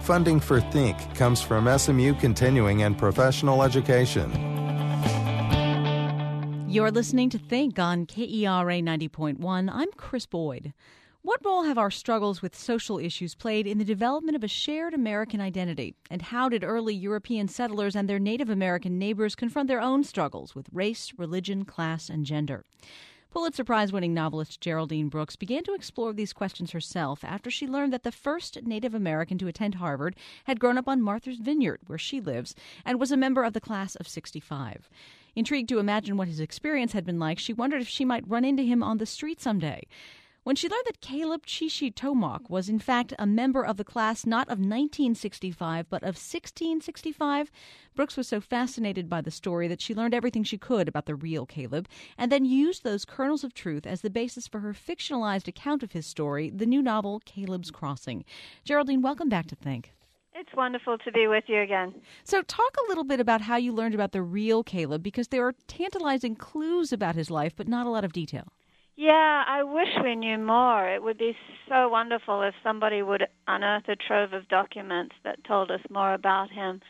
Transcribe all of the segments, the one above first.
Funding for Think comes from SMU Continuing and Professional Education. You're listening to Think on KERA 90.1. I'm Chris Boyd. What role have our struggles with social issues played in the development of a shared American identity? And how did early European settlers and their Native American neighbors confront their own struggles with race, religion, class, and gender? Pulitzer Prize-winning novelist Geraldine Brooks began to explore these questions herself after she learned that the first Native American to attend Harvard had grown up on Martha's Vineyard, where she lives, and was a member of the class of 65. Intrigued to imagine what his experience had been like, she wondered if she might run into him on the street someday. When she learned that Caleb Chichi Tomok was in fact a member of the class not of 1965 but of 1665, Brooks was so fascinated by the story that she learned everything she could about the real Caleb and then used those kernels of truth as the basis for her fictionalized account of his story, the new novel Caleb's Crossing. Geraldine, welcome back to Think. It's wonderful to be with you again. So talk a little bit about how you learned about the real Caleb, because there are tantalizing clues about his life but not a lot of detail. Yeah, I wish we knew more. It would be so wonderful if somebody would unearth a trove of documents that told us more about him.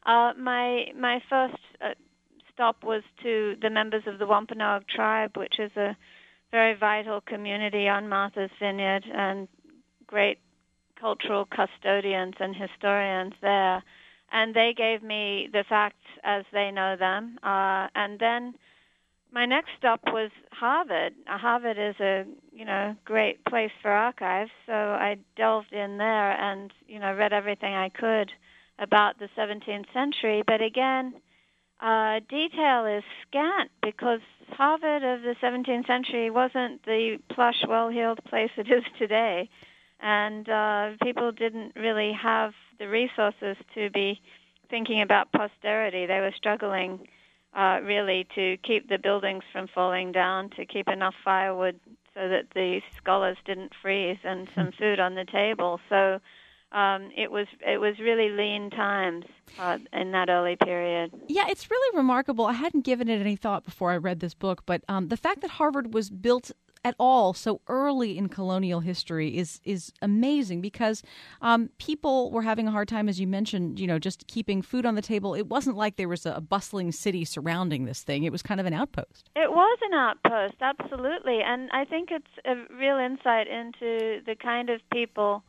My first stop was to the members of the Wampanoag tribe, which is a very vital community on Martha's Vineyard and great cultural custodians and historians there. And they gave me the facts as they know them. And then my next stop was Harvard. Harvard is a, great place for archives, so I delved in there and, read everything I could about the 17th century. But again, detail is scant because Harvard of the 17th century wasn't the plush, well-heeled place it is today. And people didn't really have the resources to be thinking about posterity. They were struggling really to keep the buildings from falling down, to keep enough firewood so that the scholars didn't freeze and some food on the table. So it was really lean times in that early period. Yeah, it's really remarkable. I hadn't given it any thought before I read this book, but the fact that Harvard was built at all so early in colonial history is amazing, because people were having a hard time, as you mentioned, just keeping food on the table. It wasn't like there was a bustling city surrounding this thing. It was kind of an outpost. It was an outpost, absolutely. And I think it's a real insight into the kind of people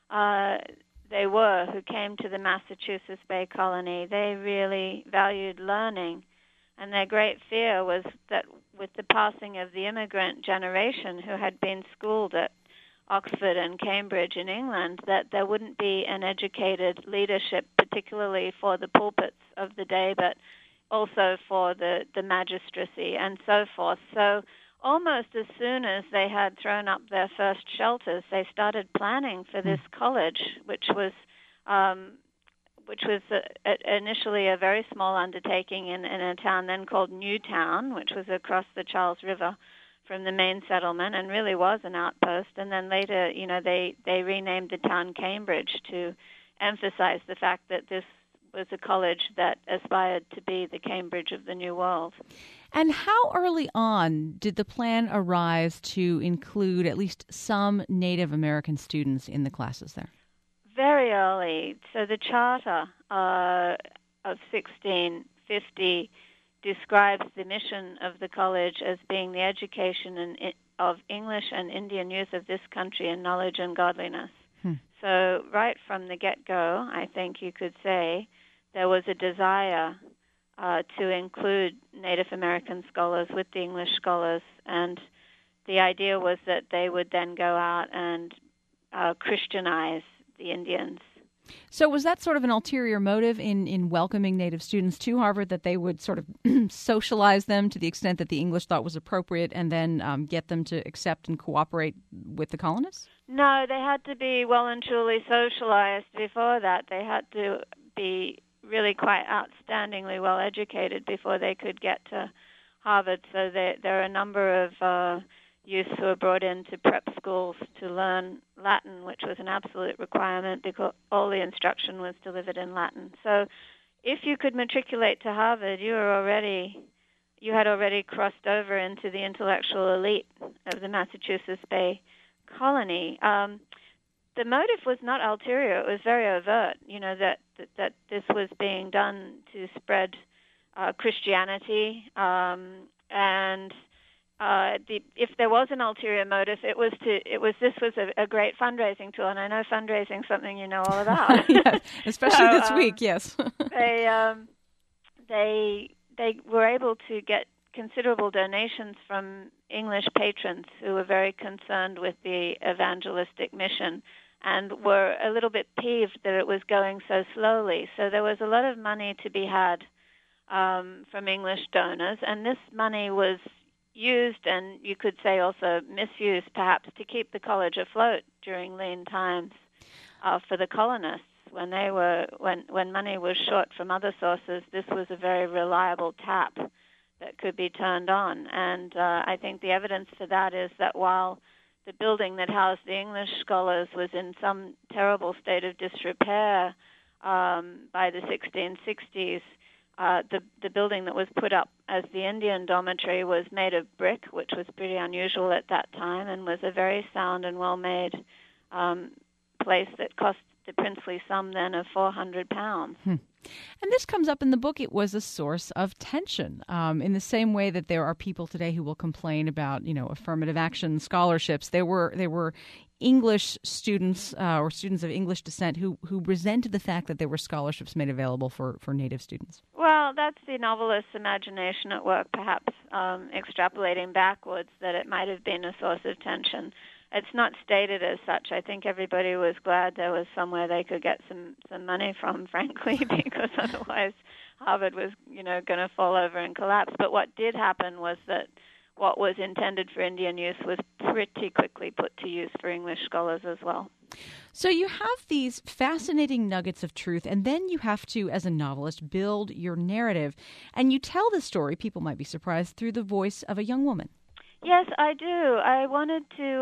they were who came to the Massachusetts Bay Colony. They really valued learning. And their great fear was that with the passing of the immigrant generation who had been schooled at Oxford and Cambridge in England, that there wouldn't be an educated leadership, particularly for the pulpits of the day, but also for the magistracy and so forth. So almost as soon as they had thrown up their first shelters, they started planning for this college, which was initially a very small undertaking in a town then called Newtown, which was across the Charles River from the main settlement and really was an outpost. And then later, they renamed the town Cambridge to emphasize the fact that this was a college that aspired to be the Cambridge of the New World. And how early on did the plan arise to include at least some Native American students in the classes there? Very early. So the charter of 1650 describes the mission of the college as being the education of English and Indian youth of this country in knowledge and godliness. So right from the get-go, I think you could say, there was a desire to include Native American scholars with the English scholars, and the idea was that they would then go out and Christianize the Indians. So was that sort of an ulterior motive in welcoming Native students to Harvard, that they would sort of socialize them to the extent that the English thought was appropriate and then get them to accept and cooperate with the colonists? No, they had to be well and truly socialized before that. They had to be really quite outstandingly well educated before they could get to Harvard. So there are a number of youths who were brought into prep schools to learn Latin, which was an absolute requirement because all the instruction was delivered in Latin. So if you could matriculate to Harvard, you had already crossed over into the intellectual elite of the Massachusetts Bay Colony. the motive was not ulterior. It was very overt, that this was being done to spread Christianity, and if there was an ulterior motive, this was a great fundraising tool, and I know fundraising is something you know all about. Yes, especially this week. Yes, they were able to get considerable donations from English patrons who were very concerned with the evangelistic mission and were a little bit peeved that it was going so slowly. So there was a lot of money to be had from English donors, and this money was used, and you could say also misused perhaps, to keep the college afloat during lean times for the colonists. When money was short from other sources, this was a very reliable tap that could be turned on. And I think the evidence for that is that while the building that housed the English scholars was in some terrible state of disrepair by the 1660s, the building that was put up as the Indian dormitory was made of brick, which was pretty unusual at that time, and was a very sound and well-made place that cost the princely sum then of £400. And this comes up in the book. It was a source of tension in the same way that there are people today who will complain about, affirmative action scholarships. There were English students or students of English descent who resented the fact that there were scholarships made available for native students. Well, that's the novelist's imagination at work, perhaps extrapolating backwards that it might have been a source of tension. It's not stated as such. I think everybody was glad there was somewhere they could get some money from, frankly, because otherwise Harvard was, going to fall over and collapse. But what did happen was that what was intended for Indian use was pretty quickly put to use for English scholars as well. So you have these fascinating nuggets of truth, and then you have to, as a novelist, build your narrative. And you tell the story, people might be surprised, through the voice of a young woman. Yes, I do. I wanted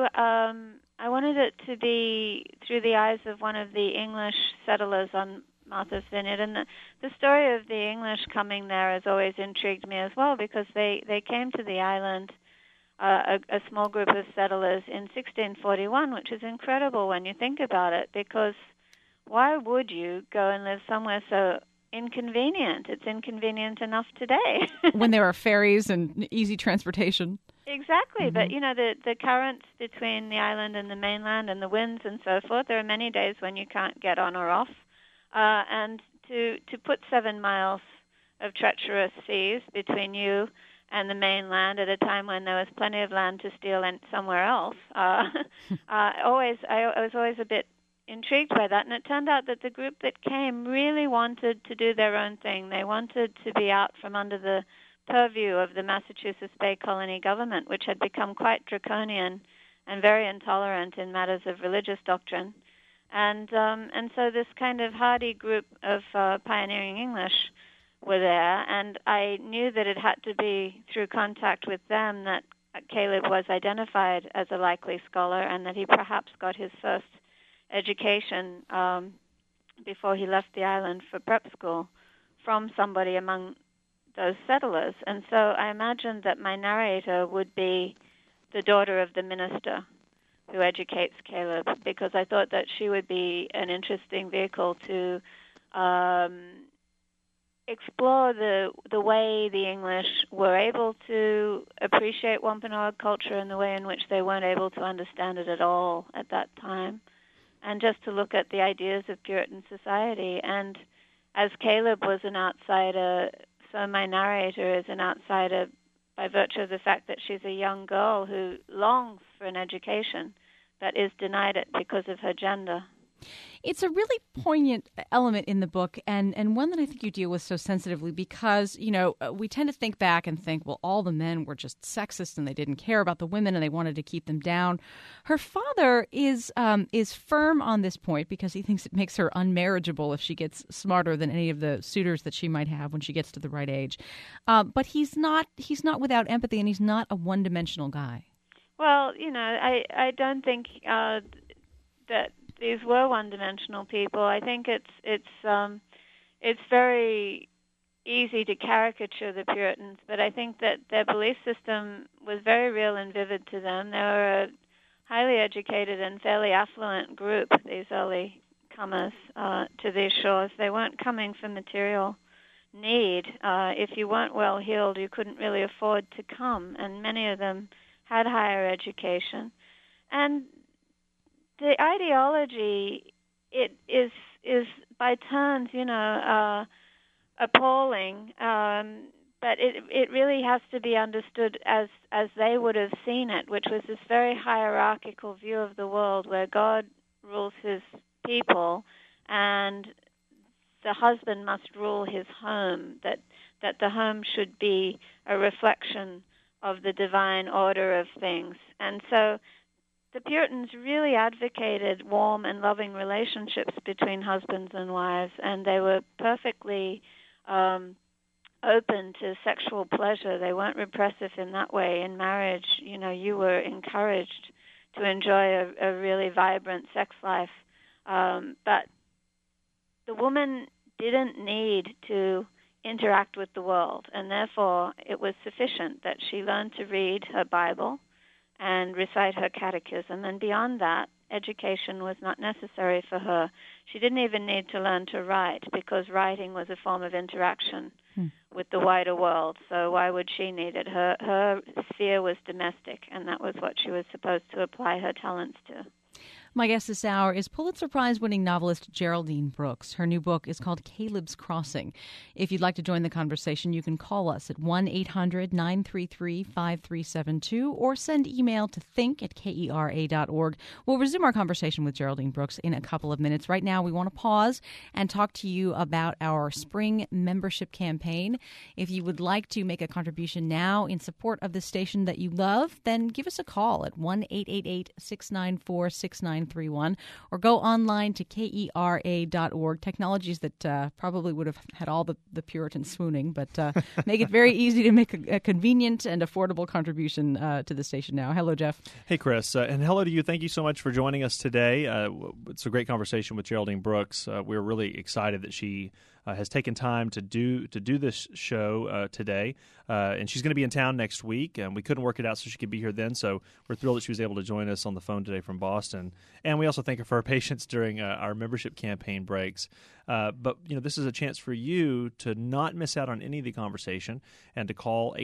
it to be through the eyes of one of the English settlers on Martha's Vineyard, and the story of the English coming there has always intrigued me as well, because they came to the island, a small group of settlers, in 1641, which is incredible when you think about it, because why would you go and live somewhere so inconvenient? It's inconvenient enough today. When there are ferries and easy transportation. Exactly, but the currents between the island and the mainland and the winds and so forth, there are many days when you can't get on or off. And to put 7 miles of treacherous seas between you and the mainland at a time when there was plenty of land to steal somewhere else, I was always a bit intrigued by that. And it turned out that the group that came really wanted to do their own thing. They wanted to be out from under the purview of the Massachusetts Bay Colony government, which had become quite draconian and very intolerant in matters of religious doctrine. And so this kind of hardy group of pioneering English were there, and I knew that it had to be through contact with them that Caleb was identified as a likely scholar, and that he perhaps got his first education before he left the island for prep school from somebody among those settlers. And so I imagined that my narrator would be the daughter of the minister who educates Caleb, because I thought that she would be an interesting vehicle to explore the way the English were able to appreciate Wampanoag culture and the way in which they weren't able to understand it at all at that time, and just to look at the ideas of Puritan society. And as Caleb was an outsider, so my narrator is an outsider by virtue of the fact that she's a young girl who longs for an education but is denied it because of her gender. It's a really poignant element in the book, and one that I think you deal with so sensitively, because, we tend to think back and think, well, all the men were just sexist and they didn't care about the women and they wanted to keep them down. Her father is firm on this point because he thinks it makes her unmarriageable if she gets smarter than any of the suitors that she might have when she gets to the right age. But he's not without empathy, and he's not a one-dimensional guy. Well, I don't think that these were one-dimensional people. I think it's very easy to caricature the Puritans, but I think that their belief system was very real and vivid to them. They were highly educated and fairly affluent group, these early comers to these shores. They weren't coming for material need. If you weren't well heeled, you couldn't really afford to come, and many of them had higher education. And the ideology, it is by turns, appalling, but it really has to be understood as they would have seen it, which was this very hierarchical view of the world where God rules his people and the husband must rule his home, that the home should be a reflection of the divine order of things. And so the Puritans really advocated warm and loving relationships between husbands and wives, and they were perfectly open to sexual pleasure. They weren't repressive in that way. In marriage, you were encouraged to enjoy a really vibrant sex life. But the woman didn't need to interact with the world, and therefore it was sufficient that she learned to read her Bible and recite her catechism, and beyond that, education was not necessary for her. She didn't even need to learn to write, because writing was a form of interaction with the wider world, so why would she need it? Her sphere was domestic, and that was what she was supposed to apply her talents to. My guest this hour is Pulitzer Prize-winning novelist Geraldine Brooks. Her new book is called Caleb's Crossing. If you'd like to join the conversation, you can call us at 1-800-933-5372 or send email to think@kera.org. We'll resume our conversation with Geraldine Brooks in a couple of minutes. Right now, we want to pause and talk to you about our spring membership campaign. If you would like to make a contribution now in support of the station that you love, then give us a call at 1-888-694-6931 or go online to kera.org. Technologies that probably would have had all the Puritans swooning, but make it very easy to make a convenient and affordable contribution to the station now. Hello, Jeff. Hey, Chris. And hello to you. Thank you so much for joining us today. It's a great conversation with Geraldine Brooks. We're really excited that she has taken time to do this show today, and she's going to be in town next week, and we couldn't work it out so she could be here then, so we're thrilled that she was able to join us on the phone today from Boston. And we also thank her for her patience during our membership campaign breaks. But this is a chance for you to not miss out on any of the conversation and to call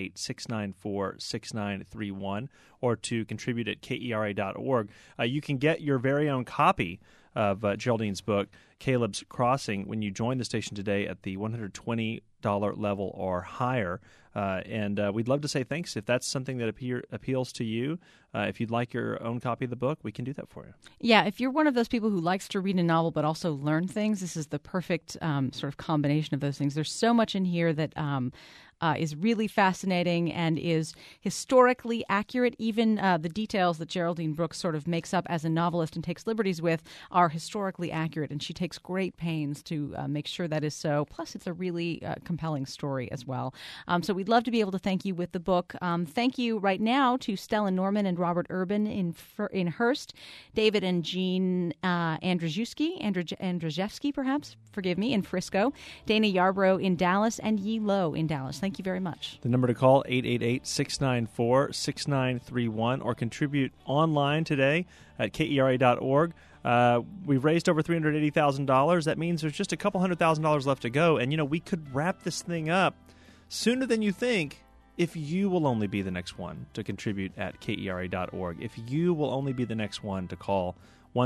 888-694-6931 or to contribute at kera.org. You can get your very own copy of Geraldine's book, Caleb's Crossing, when you join the station today at the $120 level or higher. And we'd love to say thanks if that's something that appeals to you. If you'd like your own copy of the book, we can do that for you. Yeah, if you're one of those people who likes to read a novel but also learn things, this is the perfect sort of combination of those things. There's so much in here that is really fascinating and is historically accurate. Even the details that Geraldine Brooks sort of makes up as a novelist and takes liberties with are historically accurate, and she takes great pains to make sure that is so. Plus, it's a really compelling story as well. So we'd love to be able to thank you with the book. Thank you right now to Stella Norman and Robert Urban in Hearst, David and Jean Andrzejewski, perhaps, forgive me, in Frisco, Dana Yarbrough in Dallas, and Yi Lo in Dallas. Thank you very much. The number to call, 888-694-6931, or contribute online today at kera.org. We've raised over $380,000. That means there's just a couple $100,000 left to go. And, we could wrap this thing up sooner than you think if you will only be the next one to contribute at kera.org. If you will only be the next one to call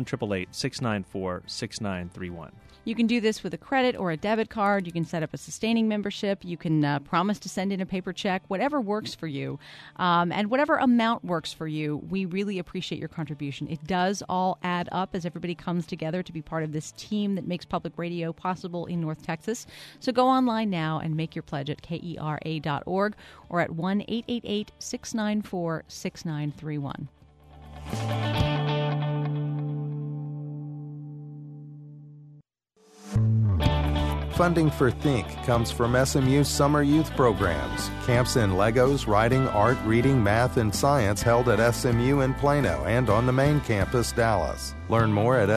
1-888-694-6931. You can do this with a credit or a debit card. You can set up a sustaining membership. You can promise to send in a paper check, whatever works for you. And whatever amount works for you, we really appreciate your contribution. It does all add up as everybody comes together to be part of this team that makes public radio possible in North Texas. So go online now and make your pledge at kera.org or at 1-888-694-6931. Funding for Think comes from SMU's summer youth programs, camps in Legos, writing, art, reading, math, and science held at SMU in Plano and on the main campus, Dallas. Learn more at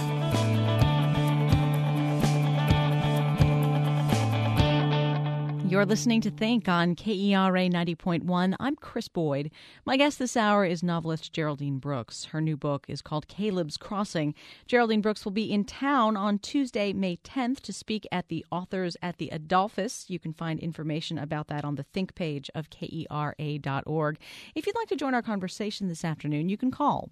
smu.edu/summeryouth. You're listening to Think on KERA 90.1. I'm Chris Boyd. My guest this hour is novelist Geraldine Brooks. Her new book is called Caleb's Crossing. Geraldine Brooks will be in town on Tuesday, May 10th to speak at the Authors at the Adolphus. You can find information about that on the Think page of KERA.org. If you'd like to join our conversation this afternoon, you can call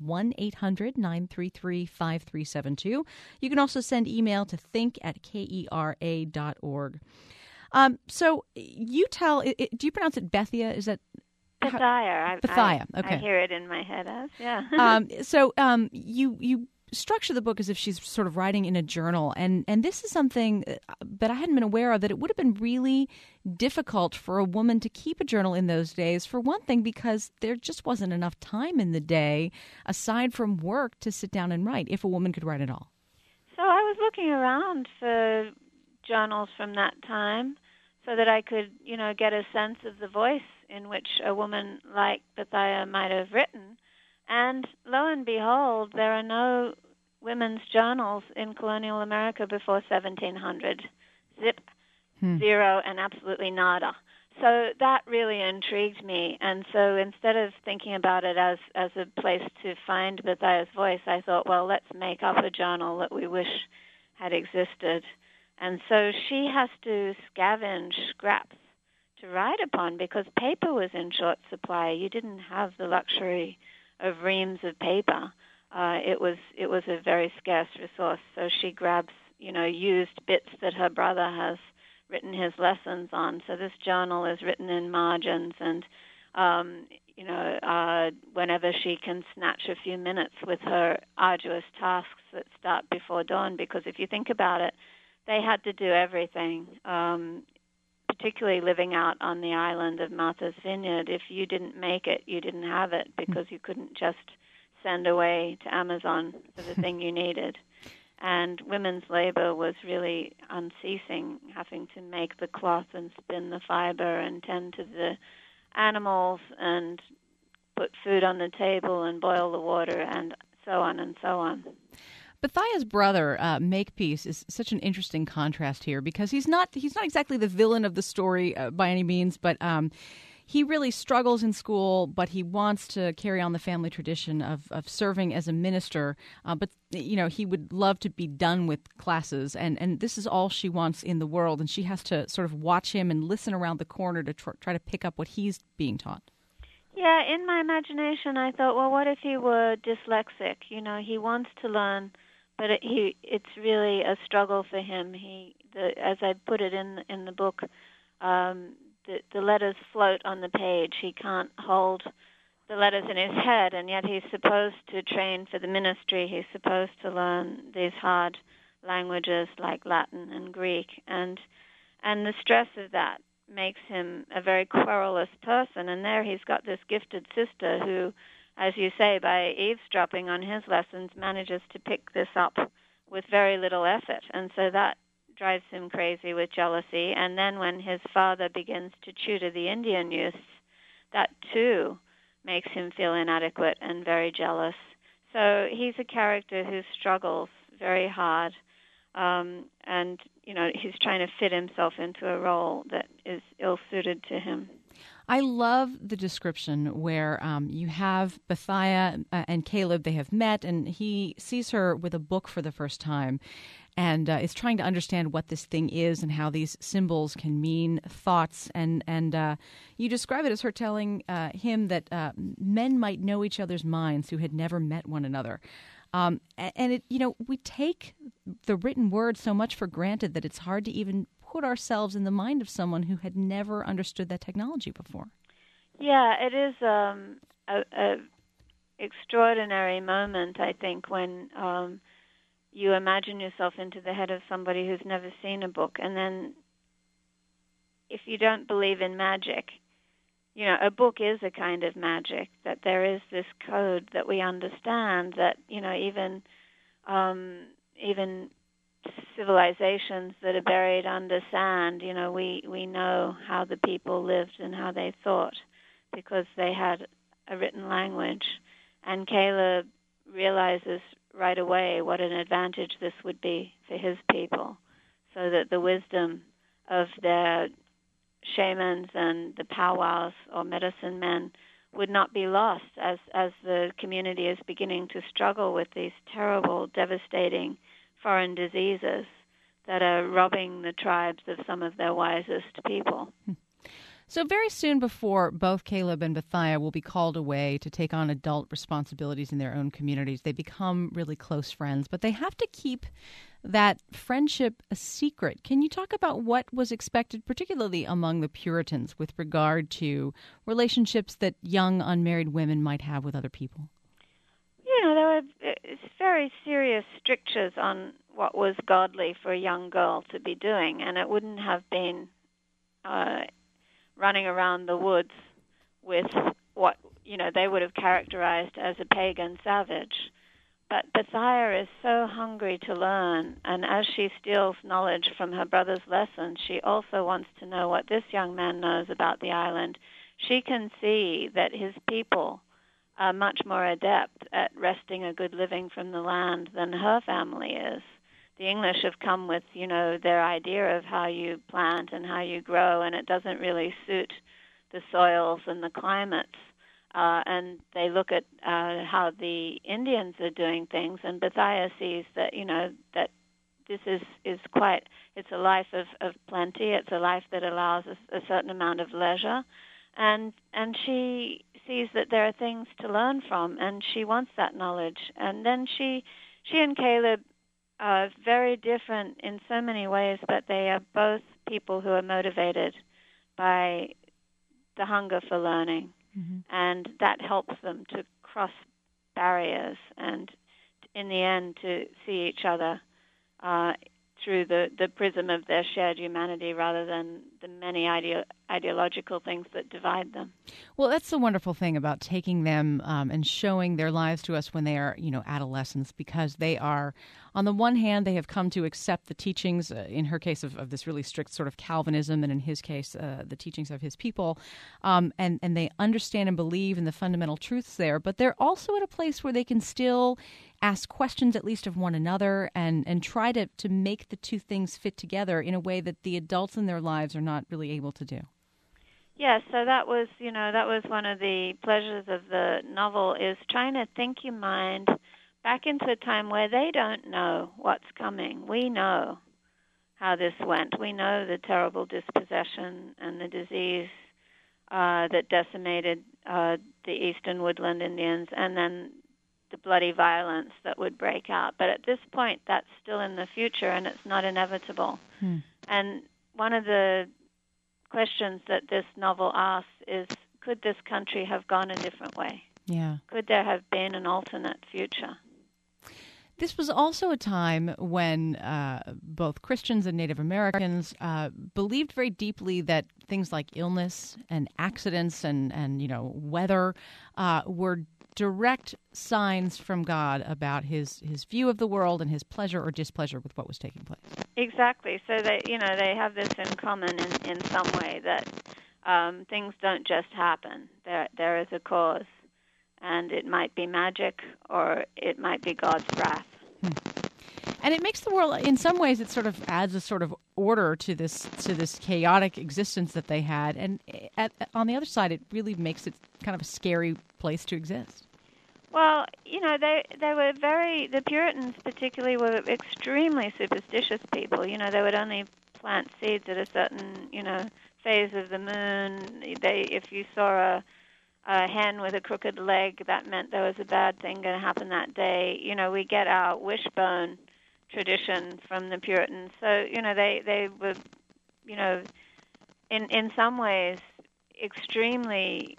1-800-933-5372. You can also send email to think@KERA.org. So you tell, do you pronounce it Bethia? Is that Bethia? Bethia, okay. I hear it in my head as, yeah. You structure the book as if she's sort of writing in a journal, and this is something that I hadn't been aware of, that it would have been really difficult for a woman to keep a journal in those days, for one thing, because there just wasn't enough time in the day, aside from work, to sit down and write, if a woman could write at all. So I was looking around for journals from that time so that I could, get a sense of the voice in which a woman like Bethia might have written. And lo and behold, there are no women's journals in colonial America before 1700. Zip, zero, and absolutely nada. So that really intrigued me. And so instead of thinking about it as a place to find Bethia's voice, I thought, well, let's make up a journal that we wish had existed. And so she has to scavenge scraps to write upon because paper was in short supply. You didn't have the luxury of reams of paper. It was a very scarce resource. So she grabs, used bits that her brother has written his lessons on. So this journal is written in margins, and whenever she can snatch a few minutes with her arduous tasks that start before dawn. Because if you think about it, they had to do everything, particularly living out on the island of Martha's Vineyard. If you didn't make it, you didn't have it, because you couldn't just send away to Amazon for the thing you needed. And women's labor was really unceasing, having to make the cloth and spin the fiber and tend to the animals and put food on the table and boil the water and so on and so on. Bethia's brother, Makepeace, is such an interesting contrast here, because he's not exactly the villain of the story by any means, but he really struggles in school, but he wants to carry on the family tradition of serving as a minister. But he would love to be done with classes, and this is all she wants in the world, and she has to sort of watch him and listen around the corner to try to pick up what he's being taught. Yeah, in my imagination, I thought, well, what if he were dyslexic? He wants to learn, but it's really a struggle for him. As I put it in the book, the letters float on the page. He can't hold the letters in his head, and yet he's supposed to train for the ministry. He's supposed to learn these hard languages like Latin and Greek, and the stress of that makes him a very querulous person. And there he's got this gifted sister who, as you say, by eavesdropping on his lessons, manages to pick this up with very little effort. And so that drives him crazy with jealousy. And then when his father begins to tutor the Indian youths, that too makes him feel inadequate and very jealous. So he's a character who struggles very hard, and he's trying to fit himself into a role that is ill-suited to him. I love the description where you have Bethia and Caleb. They have met, and he sees her with a book for the first time, and is trying to understand what this thing is and how these symbols can mean thoughts. And you describe it as her telling him that men might know each other's minds who had never met one another. And we take the written word so much for granted that it's hard to even put ourselves in the mind of someone who had never understood that technology before. Yeah, it is a extraordinary moment, I think, when you imagine yourself into the head of somebody who's never seen a book. And then if you don't believe in magic, a book is a kind of magic, that there is this code that we understand, that, even civilizations that are buried under sand, we know how the people lived and how they thought because they had a written language. And Caleb realizes right away what an advantage this would be for his people, so that the wisdom of their shamans and the powwows or medicine men would not be lost as the community is beginning to struggle with these terrible, devastating foreign diseases that are robbing the tribes of some of their wisest people. So very soon before both Caleb and Bethia will be called away to take on adult responsibilities in their own communities, they become really close friends, but they have to keep that friendship a secret. Can you talk about what was expected, particularly among the Puritans, with regard to relationships that young unmarried women might have with other people? You know, there were very serious strictures on what was godly for a young girl to be doing, and it wouldn't have been running around the woods with what, you know, they would have characterized as a pagan savage. But Bethia is so hungry to learn, and as she steals knowledge from her brother's lessons, she also wants to know what this young man knows about the island. She can see that his people are much more adept at wresting a good living from the land than her family is. The English have come with, you know, their idea of how you plant and how you grow, and it doesn't really suit the soils and the climates. And they look at how the Indians are doing things, and Bethia sees that, you know, that this is quite, it's a life of plenty. It's a life that allows a certain amount of leisure. And she sees that there are things to learn from, and she wants that knowledge. And then she and Caleb are very different in so many ways, but they are both people who are motivated by the hunger for learning. Mm-hmm. And that helps them to cross barriers and, in the end, to see each other through the prism of their shared humanity rather than the many ideological things that divide them. Well, that's the wonderful thing about taking them and showing their lives to us when they are, you know, adolescents, because they are, on the one hand, they have come to accept the teachings, in her case, of this really strict sort of Calvinism, and in his case, the teachings of his people, and they understand and believe in the fundamental truths there, but they're also at a place where they can still ask questions, at least of one another, and try to make the two things fit together in a way that the adults in their lives are not really able to do. Yes, so that was one of the pleasures of the novel, is trying to think your mind back into a time where they don't know what's coming. We know how this went. We know the terrible dispossession and the disease that decimated the eastern woodland Indians, and then the bloody violence that would break out. But at this point, that's still in the future, and it's not inevitable. And one of the questions that this novel asks is, could this country have gone a different way? Yeah. Could there have been an alternate future? This was also a time when both Christians and Native Americans believed very deeply that things like illness and accidents and you know, weather were direct signs from God about his view of the world and his pleasure or displeasure with what was taking place. Exactly. So they have this in common in some way, that things don't just happen. There is a cause, and it might be magic or it might be God's wrath. And it makes the world, in some ways, it sort of adds a sort of order to this chaotic existence that they had. And on the other side, it really makes it kind of a scary place to exist. Well, you know, they were the Puritans particularly were extremely superstitious people. You know, they would only plant seeds at a certain, you know, phase of the moon. If you saw a hen with a crooked leg, that meant there was a bad thing going to happen that day. You know, we get our wishbone tradition from the Puritans. So, you know, they were, you know, in some ways extremely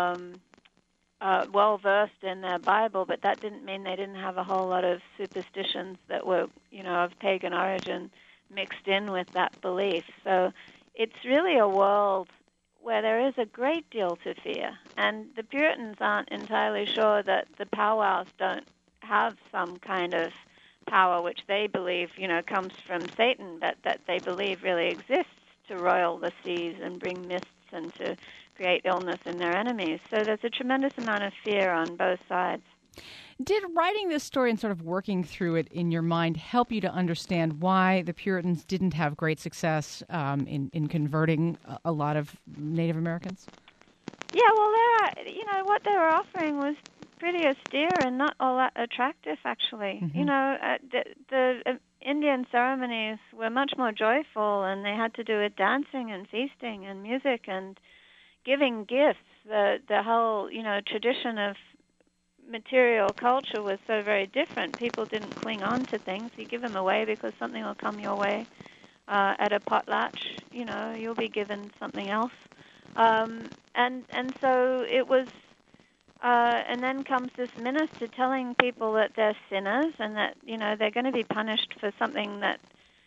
well-versed in their Bible, but that didn't mean they didn't have a whole lot of superstitions that were, you know, of pagan origin mixed in with that belief. So it's really a world where there is a great deal to fear. And the Puritans aren't entirely sure that the powwows don't have some kind of power which they believe, you know, comes from Satan, but that they believe really exists to roil the seas and bring mists and to create illness in their enemies. So there's a tremendous amount of fear on both sides. Did writing this story and sort of working through it in your mind help you to understand why the Puritans didn't have great success in converting a lot of Native Americans? Yeah, well, what they were offering was pretty austere and not all that attractive, actually. Mm-hmm. The Indian ceremonies were much more joyful, and they had to do with dancing and feasting and music and giving gifts. The whole, tradition of material culture was so very different. People didn't cling on to things. You give them away because something will come your way. At a potlatch, you'll be given something else. And so it was, and then comes this minister telling people that they're sinners and that, they're going to be punished for something that,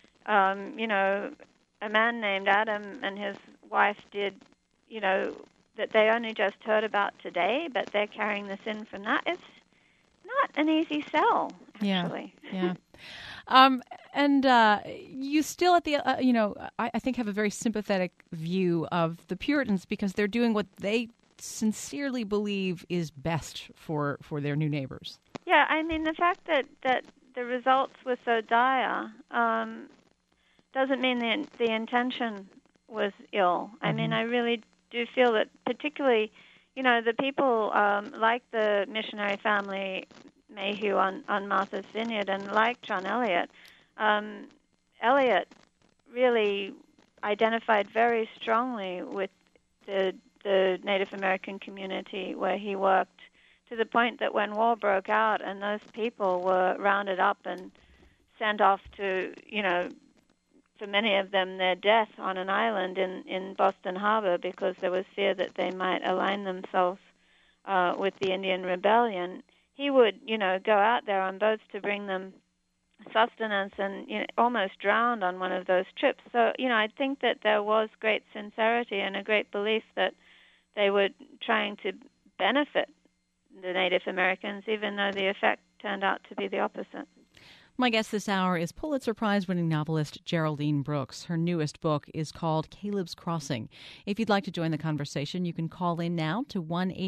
a man named Adam and his wife did, that they only just heard about today, but they're carrying the sin from that. It's not an easy sell, actually. Yeah. And you still, at the I think have a very sympathetic view of the Puritans because they're doing what they sincerely believe is best for their new neighbors. Yeah, I mean, the fact that the results were so dire doesn't mean the intention was ill. I mean, I really do feel that particularly, the people like the missionary family Mayhew on Martha's Vineyard and like John Eliot, Eliot really identified very strongly with the Native American community where he worked, to the point that when war broke out and those people were rounded up and sent off to, for many of them, their death on an island in Boston Harbor because there was fear that they might align themselves with the Indian Rebellion, he would, go out there on boats to bring them sustenance and almost drowned on one of those trips. So, I think that there was great sincerity and a great belief that they were trying to benefit the Native Americans, even though the effect turned out to be the opposite. My guest this hour is Pulitzer Prize-winning novelist Geraldine Brooks. Her newest book is called Caleb's Crossing. If you'd like to join the conversation, you can call in now to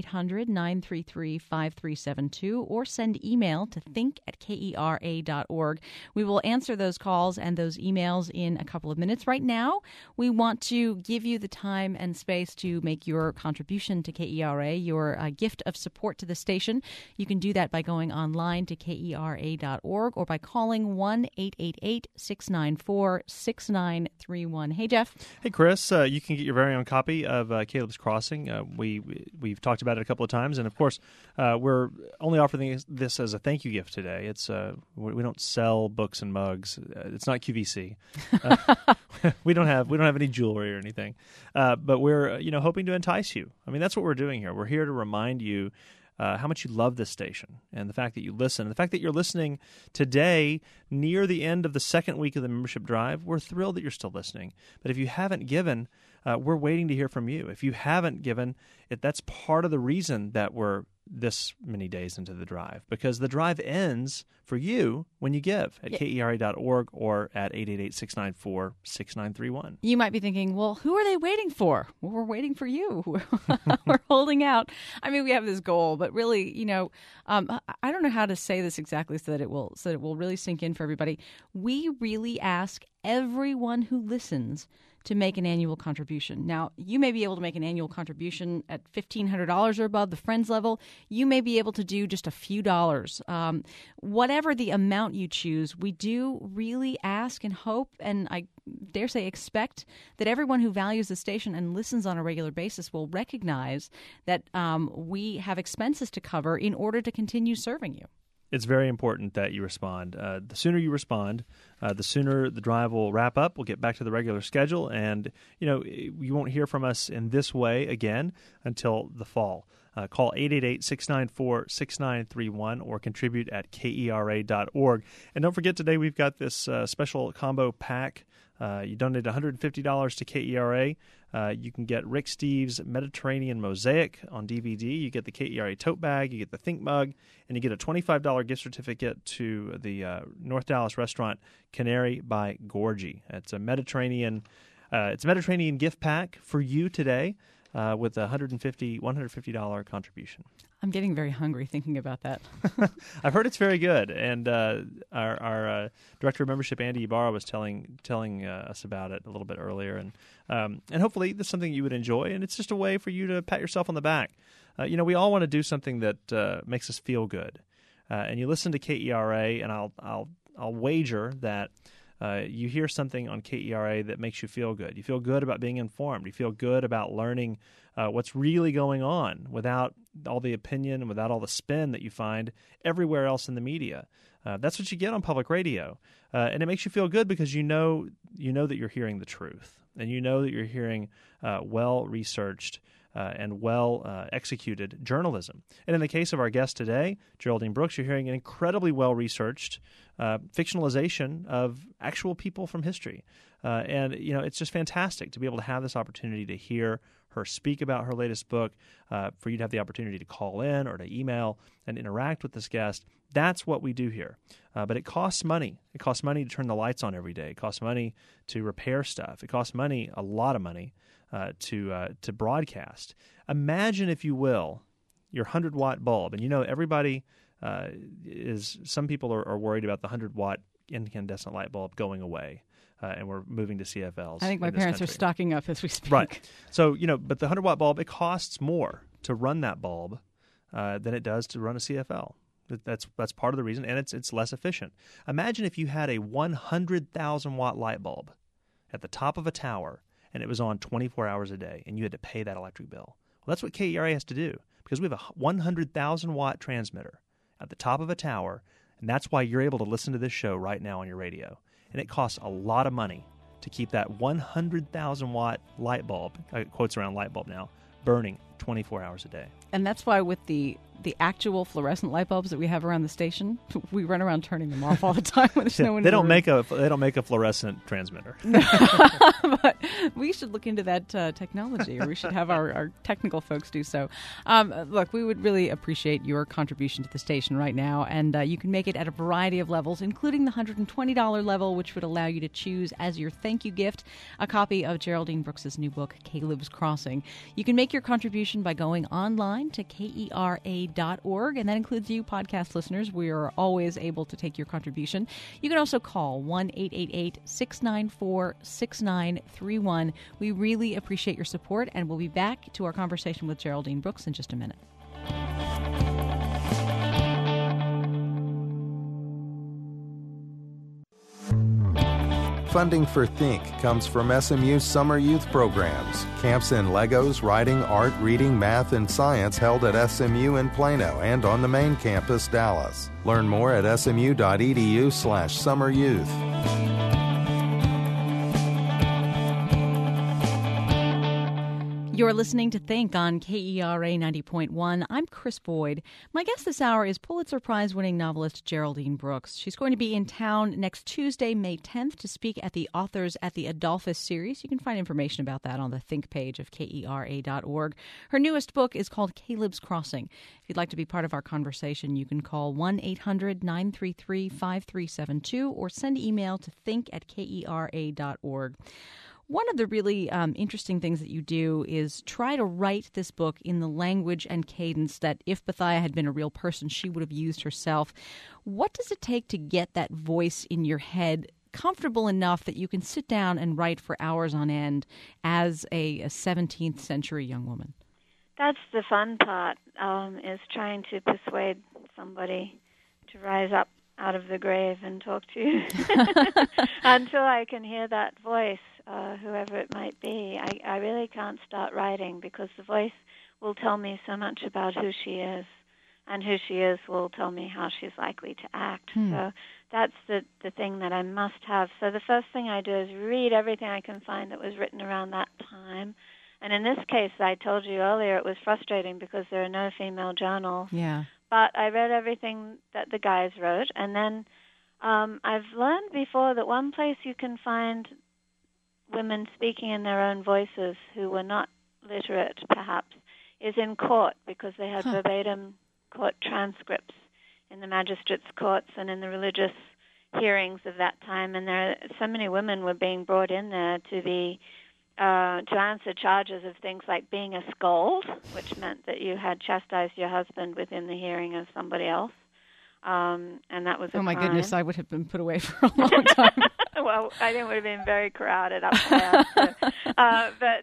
1-800-933-5372 or send email to think@kera.org. We will answer those calls and those emails in a couple of minutes. Right now, we want to give you the time and space to make your contribution to KERA, your gift of support to the station. You can do that by going online to kera.org or by calling 1-888-694-6931. Hey, Jeff. Hey, Chris. You can get your very own copy of Caleb's Crossing. We've talked about it a couple of times, and of course, we're only offering this as a thank you gift today. It's we don't sell books and mugs. It's not QVC. We don't have any jewelry or anything, but we're hoping to entice you. I mean, that's what we're doing here. We're here to remind you how much you love this station and the fact that you listen. The fact that you're listening today near the end of the second week of the membership drive, we're thrilled that you're still listening. But if you haven't given, we're waiting to hear from you. If you haven't given, that's part of the reason that we're this many days into the drive, because the drive ends for you when you give at kera.org or at 888-694-6931. You might be thinking, well, who are they waiting for? Well, we're waiting for you. We're holding out. I mean, we have this goal, but really, I don't know how to say this exactly so that it will really sink in for everybody. We really ask everyone who listens to make an annual contribution. Now, you may be able to make an annual contribution at $1,500 or above, the Friends level. You may be able to do just a few dollars. Whatever the amount you choose, we do really ask and hope, and I dare say expect, that everyone who values the station and listens on a regular basis will recognize that we have expenses to cover in order to continue serving you. It's very important that you respond. The sooner you respond, the sooner the drive will wrap up. We'll get back to the regular schedule, and you won't hear from us in this way again until the fall. Call 888-694-6931 or contribute at kera.org. And don't forget, today we've got this special combo pack. You donate $150 to KERA. You can get Rick Steves' Mediterranean Mosaic on DVD. You get the KERA tote bag. You get the Think mug. And you get a $25 gift certificate to the North Dallas restaurant Canary by Gorgie. It's a Mediterranean gift pack for you today. with a $150 contribution. I'm getting very hungry thinking about that. I've heard it's very good, and our director of membership, Andy Ibarra, was telling us about it a little bit earlier, and hopefully this is something you would enjoy, and it's just a way for you to pat yourself on the back. We all want to do something that makes us feel good, and you listen to KERA, and I'll wager that you hear something on KERA that makes you feel good. You feel good about being informed. You feel good about learning what's really going on without all the opinion and without all the spin that you find everywhere else in the media. That's what you get on public radio. And it makes you feel good because you know that you're hearing the truth, and you know that you're hearing well-researched and well-executed journalism. And in the case of our guest today, Geraldine Brooks, you're hearing an incredibly well-researched fictionalization of actual people from history. And it's just fantastic to be able to have this opportunity to hear her speak about her latest book, for you to have the opportunity to call in or to email and interact with this guest. That's what we do here. But it costs money. It costs money to turn the lights on every day. It costs money to repair stuff. It costs money, a lot of money, to broadcast. Imagine, if you will, your 100-watt bulb. And everybody some people are worried about the 100-watt incandescent light bulb going away. And we're moving to CFLs. I think my parents are stocking up as we speak. Right. So, but the 100-watt bulb, it costs more to run that bulb than it does to run a CFL. That's part of the reason, and it's less efficient. Imagine if you had a 100,000-watt light bulb at the top of a tower, and it was on 24 hours a day, and you had to pay that electric bill. Well, that's what KERA has to do, because we have a 100,000-watt transmitter at the top of a tower, and that's why you're able to listen to this show right now on your radio. And it costs a lot of money to keep that 100,000-watt light bulb, quotes around light bulb now, burning 24 hours a day. And that's why with the actual fluorescent light bulbs that we have around the station, we run around turning them off all the time when there's no one. They don't make a fluorescent transmitter. But we should look into that technology, or we should have our technical folks do so. Look, we would really appreciate your contribution to the station right now, and you can make it at a variety of levels, including the $120 level, which would allow you to choose as your thank you gift a copy of Geraldine Brooks' new book, Caleb's Crossing. You can make your contribution by going online to KERA.org, and that includes you podcast listeners. We are always able to take your contribution. You can also call 1-888-694-6931. We really appreciate your support, and we'll be back to our conversation with Geraldine Brooks in just a minute. Funding for Think comes from SMU's summer youth programs, camps in Legos, writing, art, reading, math, and science held at SMU in Plano and on the main campus, Dallas. Learn more at smu.edu/summeryouth. You're listening to Think on KERA 90.1. I'm Chris Boyd. My guest this hour is Pulitzer Prize-winning novelist Geraldine Brooks. She's going to be in town next Tuesday, May 10th, to speak at the Authors at the Adolphus series. You can find information about that on the Think page of KERA.org. Her newest book is called Caleb's Crossing. If you'd like to be part of our conversation, you can call 1-800-933-5372 or send email to think@KERA.org. One of the really interesting things that you do is try to write this book in the language and cadence that if Bethia had been a real person, she would have used herself. What does it take to get that voice in your head comfortable enough that you can sit down and write for hours on end as a 17th century young woman? That's the fun part, is trying to persuade somebody to rise up out of the grave and talk to you until I can hear that voice. Whoever it might be, I really can't start writing because the voice will tell me so much about who she is, and who she is will tell me how she's likely to act. So that's the thing that I must have. So the first thing I do is read everything I can find that was written around that time. And in this case, I told you earlier, it was frustrating because there are no female journals. Yeah. But I read everything that the guys wrote, and then I've learned before that one place you can find women speaking in their own voices who were not literate, perhaps, is in court, because they had verbatim court transcripts in the magistrates' courts and in the religious hearings of that time. And there, so many women were being brought in there to be to answer charges of things like being a scold, which meant that you had chastised your husband within the hearing of somebody else. And that was a Oh, my crime. goodness, I would have been put away for a long time. Well, I think it would have been very crowded up there.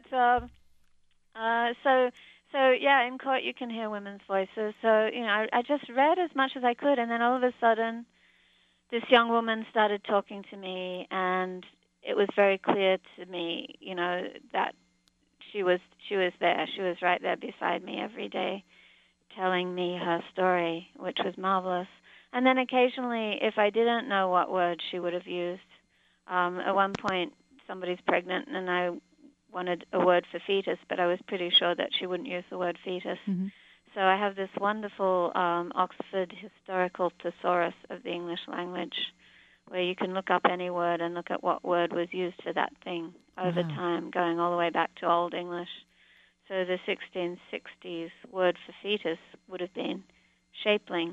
So yeah, in court you can hear women's voices. So, I just read as much as I could, and then all of a sudden this young woman started talking to me, and it was very clear to me, that she was there. She was right there beside me every day, telling me her story, which was marvelous. And then occasionally, if I didn't know what word she would have used, at one point somebody's pregnant and I wanted a word for fetus, but I was pretty sure that she wouldn't use the word fetus. Mm-hmm. So I have this wonderful Oxford Historical Thesaurus of the English language, where you can look up any word and look at what word was used for that thing over time, going all the way back to Old English. So the 1660s word for fetus would have been shapeling.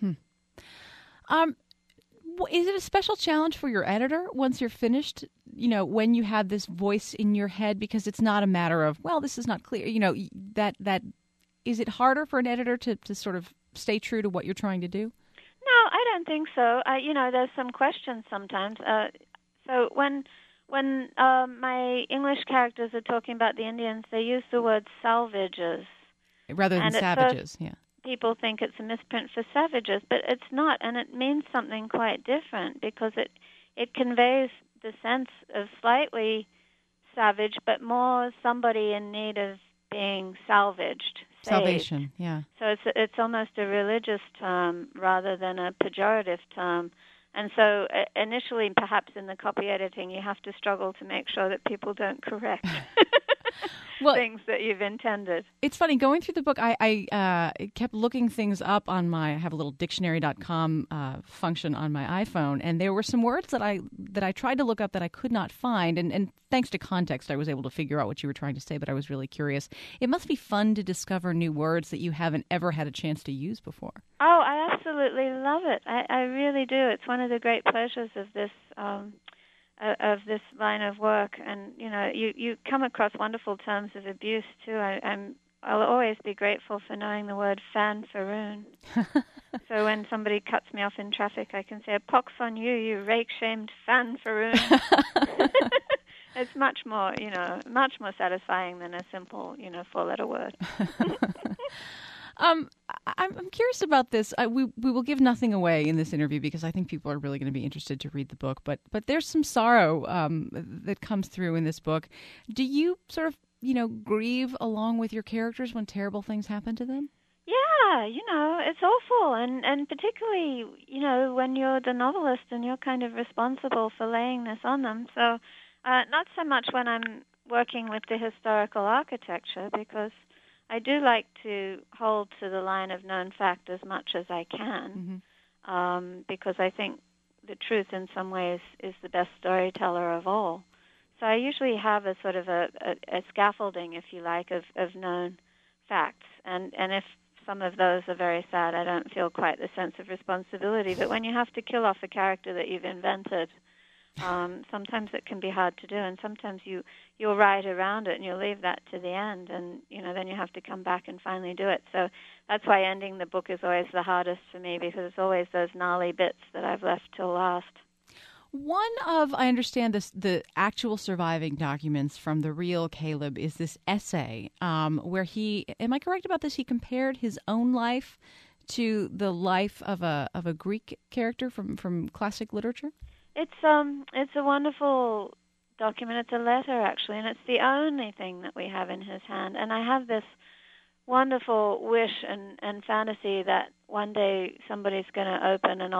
Is it a special challenge for your editor once you're finished, when you have this voice in your head? Because it's not a matter of, well, this is not clear. That is it harder for an editor to sort of stay true to what you're trying to do? No, I don't think so. There's some questions sometimes. So when my English characters are talking about the Indians, they use the word salvages. Rather than savages, yeah. People think it's a misprint for savages, but it's not, and it means something quite different because it conveys the sense of slightly savage, but more somebody in need of being salvaged. Salvation, yeah. So it's almost a religious term rather than a pejorative term. And so initially, perhaps in the copy editing, you have to struggle to make sure that people don't correct things that you've intended. It's funny, going through the book, I kept looking things up on I have a little dictionary.com function on my iPhone, and there were some words that I tried to look up that I could not find, and thanks to context, I was able to figure out what you were trying to say, but I was really curious. It must be fun to discover new words that you haven't ever had a chance to use before. Oh, I absolutely love it. I really do. It's one of the great pleasures of this line of work, and you come across wonderful terms of abuse too. I'll always be grateful for knowing the word fanfaroon. So when somebody cuts me off in traffic, I can say, "A pox on you, you rake-shamed fanfaroon." It's much more satisfying than a simple, four-letter word. I'm curious about this. We will give nothing away in this interview because I think people are really going to be interested to read the book. But there's some sorrow that comes through in this book. Do you sort of, grieve along with your characters when terrible things happen to them? Yeah, it's awful. And particularly, when you're the novelist and you're kind of responsible for laying this on them. So not so much when I'm working with the historical architecture, because I do like to hold to the line of known fact as much as I can, because I think the truth in some ways is the best storyteller of all. So I usually have a sort of a scaffolding, if you like, of known facts. And if some of those are very sad, I don't feel quite the sense of responsibility. But when you have to kill off a character that you've invented, sometimes it can be hard to do, and sometimes you'll write around it and you'll leave that to the end, and then you have to come back and finally do it. So that's why ending the book is always the hardest for me, because it's always those gnarly bits that I've left till last. One of, I understand, the actual surviving documents from the real Caleb is this essay where he, am I correct about this, he compared his own life to the life of a Greek character from classic literature? It's a wonderful document. It's a letter, actually, and it's the only thing that we have in his hand. And I have this wonderful wish and fantasy that one day somebody's going to open an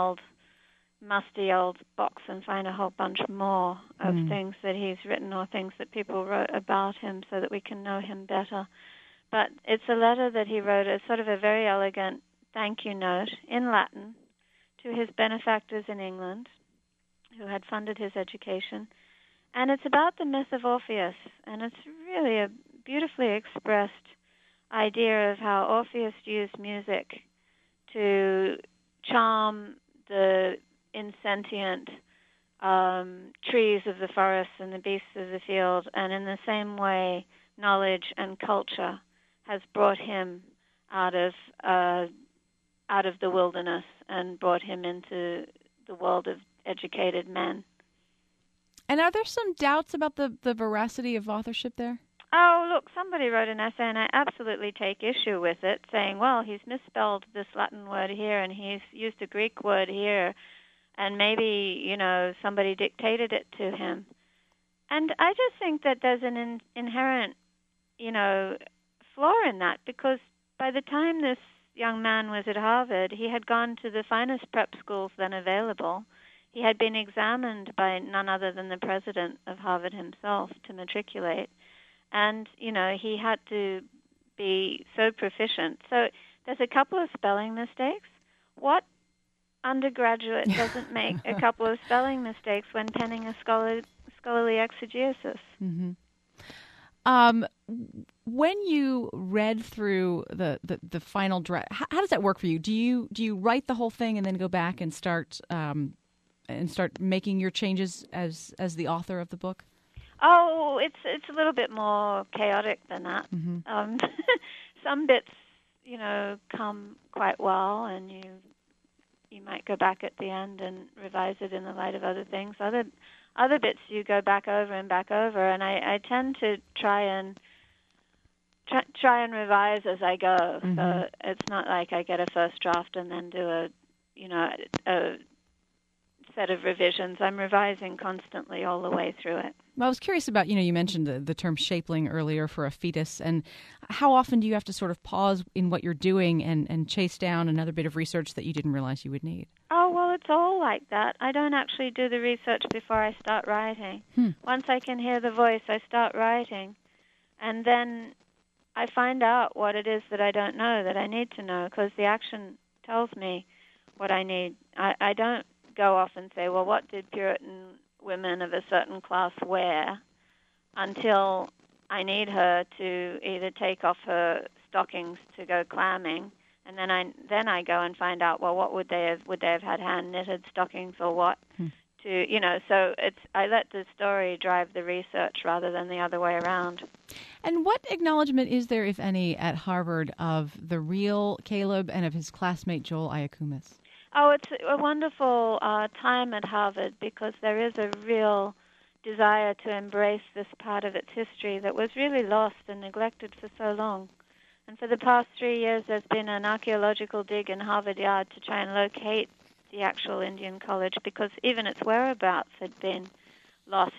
musty old box and find a whole bunch more of things that he's written or things that people wrote about him, so that we can know him better. But it's a letter that he wrote, as sort of a very elegant thank you note in Latin to his benefactors in England, who had funded his education. And it's about the myth of Orpheus, and it's really a beautifully expressed idea of how Orpheus used music to charm the insentient trees of the forest and the beasts of the field, and in the same way, knowledge and culture has brought him out of the wilderness and brought him into the world of educated men. And are there some doubts about the veracity of authorship there? Oh, look, somebody wrote an essay, and I absolutely take issue with it, saying, well, he's misspelled this Latin word here, and he's used a Greek word here, and maybe, somebody dictated it to him. And I just think that there's an inherent, flaw in that, because by the time this young man was at Harvard, he had gone to the finest prep schools then available. He had been examined by none other than the president of Harvard himself to matriculate. And, he had to be so proficient. So there's a couple of spelling mistakes. What undergraduate doesn't make a couple of spelling mistakes when penning a scholarly exegesis? Mm-hmm. When you read through the final draft, how does that work for you? Do you write the whole thing and then go back and start making your changes as the author of the book? Oh, it's a little bit more chaotic than that. Mm-hmm. Some bits, come quite well, and you might go back at the end and revise it in the light of other things. Other bits you go back over, and I tend to try and revise as I go. Mm-hmm. So it's not like I get a first draft and then do a set of revisions. I'm revising constantly all the way through it. Well, I was curious about, you mentioned the term shapeling earlier for a fetus, and how often do you have to sort of pause in what you're doing and chase down another bit of research that you didn't realize you would need? Oh, well, it's all like that. I don't actually do the research before I start writing. Once I can hear the voice, I start writing, and then I find out what it is that I don't know, that I need to know, because the action tells me what I need. I don't go off and say, well, what did Puritan women of a certain class wear, until I need her to either take off her stockings to go clamming, and then I go and find out, well, what would they have had hand knitted stockings or what? So I let the story drive the research rather than the other way around. And what acknowledgement is there, if any, at Harvard of the real Caleb and of his classmate Joel Iacumis? Oh, it's a wonderful time at Harvard, because there is a real desire to embrace this part of its history that was really lost and neglected for so long. And for the past 3 years, there's been an archaeological dig in Harvard Yard to try and locate the actual Indian College, because even its whereabouts had been lost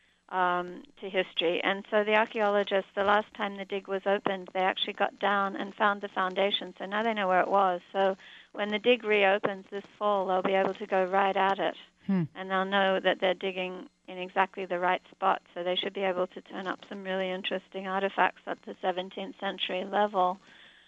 to history. And so the archaeologists, the last time the dig was opened, they actually got down and found the foundation. So now they know where it was. So when the dig reopens this fall, they'll be able to go right at it. And they'll know that they're digging in exactly the right spot. So they should be able to turn up some really interesting artifacts at the 17th century level.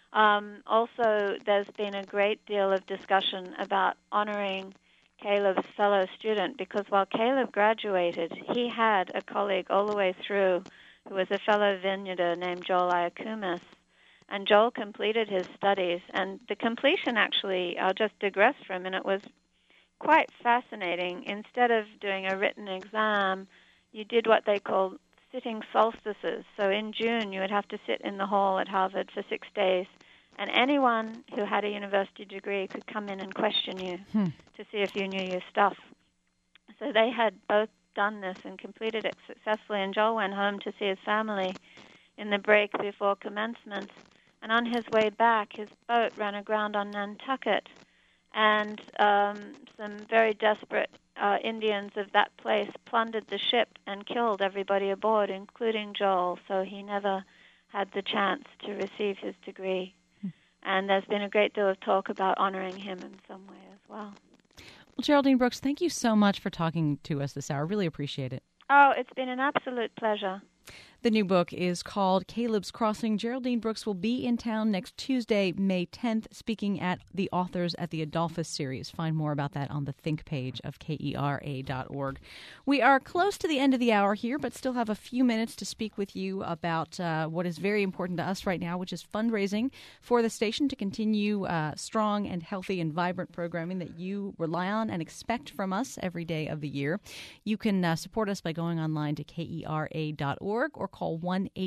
Also, there's been a great deal of discussion about honoring Caleb's fellow student, because while Caleb graduated, he had a colleague all the way through who was a fellow vineyarder named Joel Iacumis. And Joel completed his studies, and the completion actually, I'll just digress for a minute, was quite fascinating. Instead of doing a written exam, you did what they called sitting solstices. So in June, you would have to sit in the hall at Harvard for 6 days, and anyone who had a university degree could come in and question you to see if you knew your stuff. So they had both done this and completed it successfully, and Joel went home to see his family in the break before commencement. And on his way back, his boat ran aground on Nantucket, and some very desperate Indians of that place plundered the ship and killed everybody aboard, including Joel, so he never had the chance to receive his degree. And there's been a great deal of talk about honoring him in some way as well. Well, Geraldine Brooks, thank you so much for talking to us this hour. Really appreciate it. Oh, it's been an absolute pleasure. The new book is called Caleb's Crossing. Geraldine Brooks will be in town next Tuesday, May 10th, speaking at the Authors at the Adolphus series. Find more about that on the Think page of KERA.org. We are close to the end of the hour here, but still have a few minutes to speak with you about what is very important to us right now, which is fundraising for the station to continue strong and healthy and vibrant programming that you rely on and expect from us every day of the year. You can support us by going online to KERA.org or call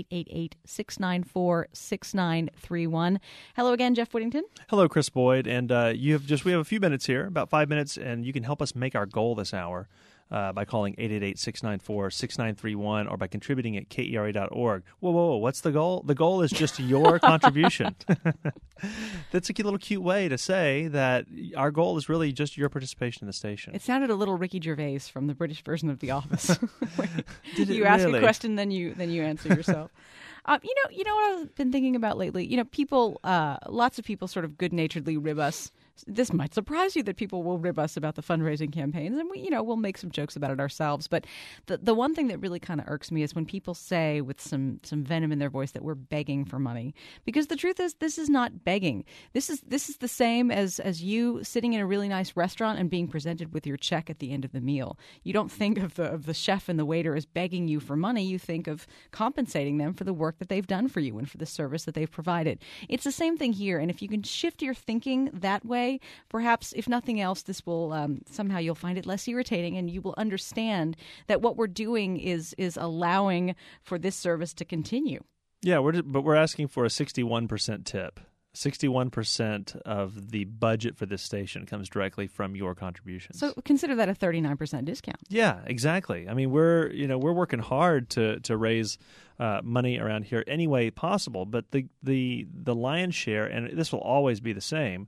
1-888-694-6931. Hello again, Jeff Whittington. Hello, Chris Boyd. And we have a few minutes here, about 5 minutes, and you can help us make our goal this hour by calling 888-694-6931 or by contributing at KERA.org. Whoa, what's the goal? The goal is just your contribution. That's a little cute way to say that our goal is really just your participation in the station. It sounded a little Ricky Gervais from the British version of The Office. You ask really? A question, then you answer yourself. You know what I've been thinking about lately? Lots of people sort of good-naturedly rib us. This might surprise you that people will rib us about the fundraising campaigns, and we'll make some jokes about it ourselves. But the one thing that really kind of irks me is when people say with some venom in their voice that we're begging for money. Because the truth is, this is not begging. This is the same as you sitting in a really nice restaurant and being presented with your check at the end of the meal. You don't think of the chef and the waiter as begging you for money. You think of compensating them for the work that they've done for you and for the service that they've provided. It's the same thing here, and if you can shift your thinking that way, perhaps, if nothing else, this will somehow you'll find it less irritating, and you will understand that what we're doing is allowing for this service to continue. Yeah, we're asking for a 61% tip. 61% of the budget for this station comes directly from your contributions. So consider that a 39% discount. Yeah, exactly. I mean, we're working hard to raise money around here any way possible, but the lion's share, and this will always be the same,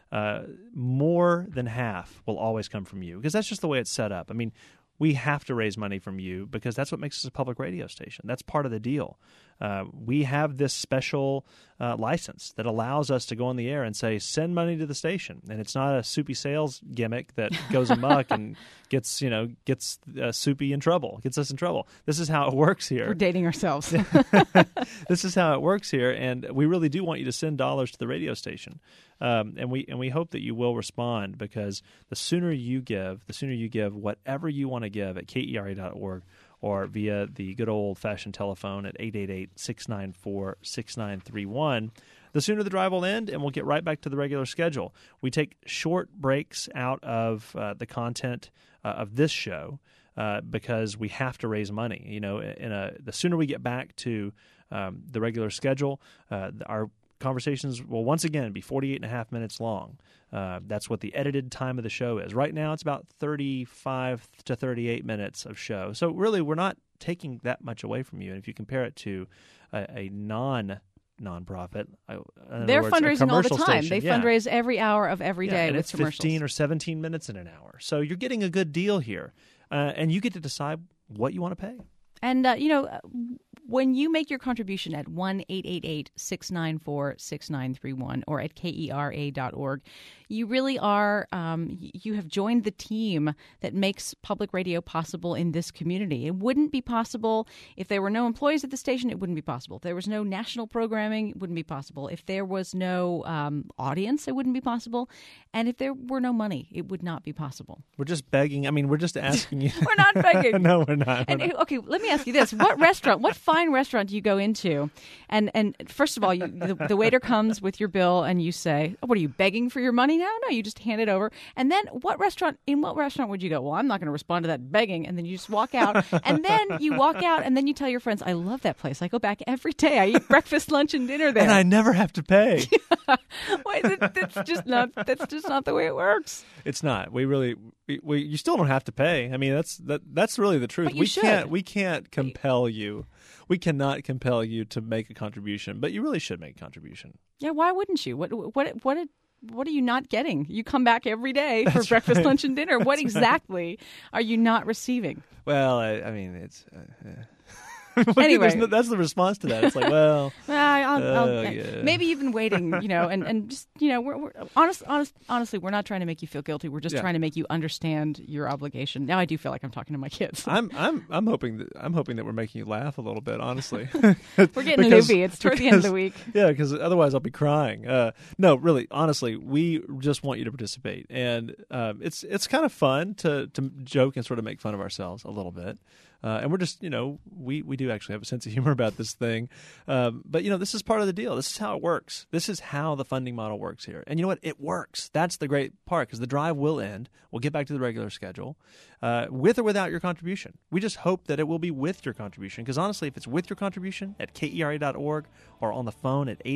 more than half will always come from you, because that's just the way it's set up. I mean, we have to raise money from you because that's what makes us a public radio station. That's part of the deal. We have this special license that allows us to go on the air and say, send money to the station. And it's not a soupy sales gimmick that goes amok and gets soupy in trouble, gets us in trouble. This is how it works here. We're dating ourselves. This is how it works here. And we really do want you to send dollars to the radio station. And we hope that you will respond, because the sooner you give whatever you want to give at KERA.org or via the good old-fashioned telephone at 888-694-6931, the sooner the drive will end, and we'll get right back to the regular schedule. We take short breaks out of the content of this show because we have to raise money. The sooner we get back to the regular schedule, our conversations will once again be 48 and a half minutes long. That's what the edited time of the show is. Right now, it's about 35 to 38 minutes of show. So really, we're not taking that much away from you. And if you compare it to a nonprofit, they're fundraising all the time. Station, they fundraise every hour of every day and with it's commercials. 15 or 17 minutes in an hour. So you're getting a good deal here. And you get to decide what you want to pay. And, when you make your contribution at 1-888-694-6931 or at KERA.org, you really are, you have joined the team that makes public radio possible in this community. It wouldn't be possible if there were no employees at the station. It wouldn't be possible. If there was no national programming, it wouldn't be possible. If there was no audience, it wouldn't be possible. And if there were no money, it would not be possible. We're just begging. I mean, we're just asking you. We're not begging. No, we're not. Okay, let me ask you this. What fine restaurant do you go into? And first of all, the waiter comes with your bill and you say, what are you, begging for your money now? No, you just hand it over. And then in what restaurant would you go? Well, I'm not going to respond to that begging. And then you just walk out. And then you walk out and then you tell your friends, I love that place. I go back every day. I eat breakfast, lunch, and dinner there. And I never have to pay. That's just not the way it works. It's not. You still don't have to pay. I mean, that's really the truth. But you should. We can't compel you. We cannot compel you to make a contribution, but you really should make a contribution. Yeah, why wouldn't you? What are you not getting? You come back every day for breakfast, lunch, and dinner. What exactly are you not receiving? Well, I mean, it's Anyway. That's the response to that. It's like, well, yeah. Maybe you've been waiting, and just, we're honestly, we're not trying to make you feel guilty. We're just trying to make you understand your obligation. Now I do feel like I'm talking to my kids. I'm hoping that we're making you laugh a little bit, honestly. We're getting loopy. It's toward the end of the week. Yeah, because otherwise I'll be crying. No, really, honestly, we just want you to participate, and it's kind of fun to joke and sort of make fun of ourselves a little bit. And we're just, we do actually have a sense of humor about this thing. But, this is part of the deal. This is how it works. This is how the funding model works here. And you know what? It works. That's the great part, because the drive will end. We'll get back to the regular schedule, with or without your contribution. We just hope that it will be with your contribution, because honestly, if it's with your contribution at KERA.org or on the phone at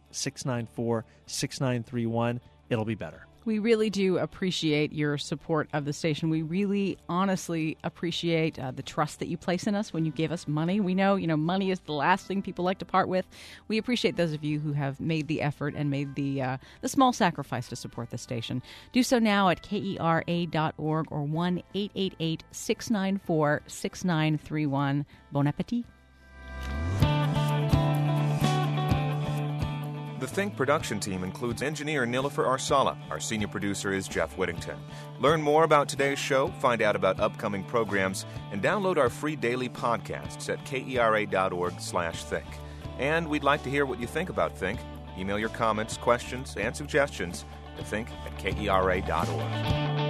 888-694-6931, it'll be better. We really do appreciate your support of the station. We really, honestly appreciate the trust that you place in us when you give us money. We know, money is the last thing people like to part with. We appreciate those of you who have made the effort and made the small sacrifice to support the station. Do so now at KERA.org or 1-888-694-6931. Bon appetit. The Think production team includes engineer Nilofer Arsala. Our senior producer is Jeff Whittington. Learn more about today's show, find out about upcoming programs, and download our free daily podcasts at KERA.org/think. And we'd like to hear what you think about Think. Email your comments, questions, and suggestions to think@KERA.org.